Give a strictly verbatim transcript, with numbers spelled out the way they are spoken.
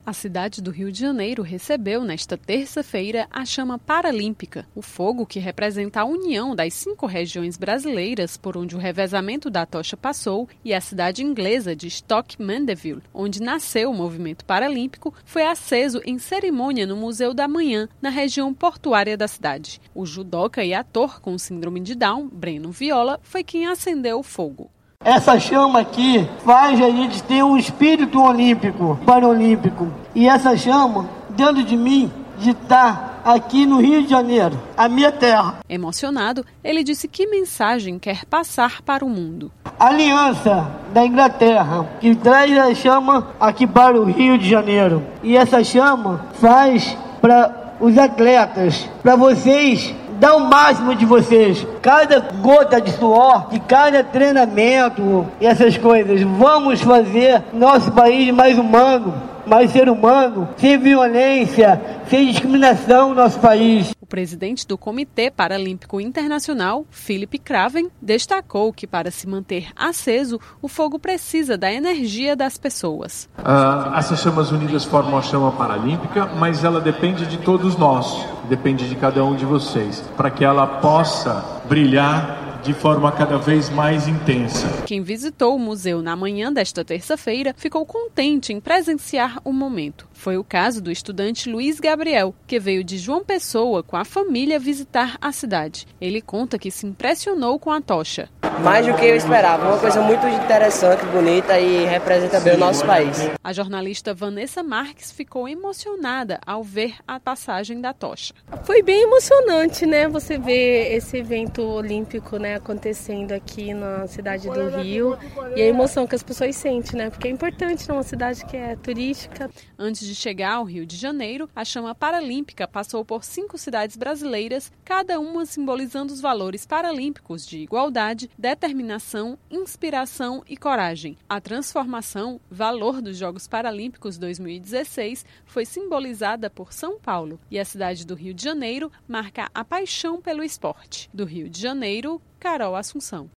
A cidade do Rio de Janeiro recebeu, nesta terça-feira, a chama paralímpica, o fogo que representa a união das cinco regiões brasileiras por onde o revezamento da tocha passou, e a cidade inglesa de Stoke Mandeville, onde nasceu o movimento paralímpico, foi aceso em cerimônia no Museu da Manhã, na região portuária da cidade. O judoca e ator com síndrome de Down, Breno Viola, foi quem acendeu o fogo. Essa chama aqui faz a gente ter um espírito olímpico, paralímpico. E essa chama, dentro de mim, de estar aqui no Rio de Janeiro, a minha terra. Emocionado, ele disse que mensagem quer passar para o mundo. A aliança da Inglaterra, que traz a chama aqui para o Rio de Janeiro. E essa chama faz para os atletas, para vocês, dá o máximo de vocês. Cada gota de suor, de cada treinamento e essas coisas. Vamos fazer nosso país mais humano, mais ser humano, sem violência, sem discriminação no nosso país. O presidente do Comitê Paralímpico Internacional, Philip Craven, destacou que para se manter aceso, o fogo precisa da energia das pessoas. Uh, essas chamas unidas formam a chama paralímpica, mas ela depende de todos nós, depende de cada um de vocês, para que ela possa brilhar de forma cada vez mais intensa. Quem visitou o museu na manhã desta terça-feira ficou contente em presenciar o momento. Foi o caso do estudante Luiz Gabriel, que veio de João Pessoa com a família visitar a cidade. Ele conta que se impressionou com a tocha. Mais do que eu esperava, uma coisa muito interessante, bonita e representa bem o nosso país. A jornalista Vanessa Marques ficou emocionada ao ver a passagem da tocha. Foi bem emocionante, né? Você ver esse evento olímpico, né, acontecendo aqui na cidade do Rio e a emoção que as pessoas sentem, né? Porque é importante numa cidade que é turística. Antes de chegar ao Rio de Janeiro, a chama paralímpica passou por cinco cidades brasileiras, cada uma simbolizando os valores paralímpicos de igualdade, determinação, inspiração e coragem. A transformação, valor dos Jogos Paralímpicos dois mil e dezesseis, foi simbolizada por São Paulo, e a cidade do Rio de Janeiro marca a paixão pelo esporte. Do Rio de Janeiro, Carol Assunção.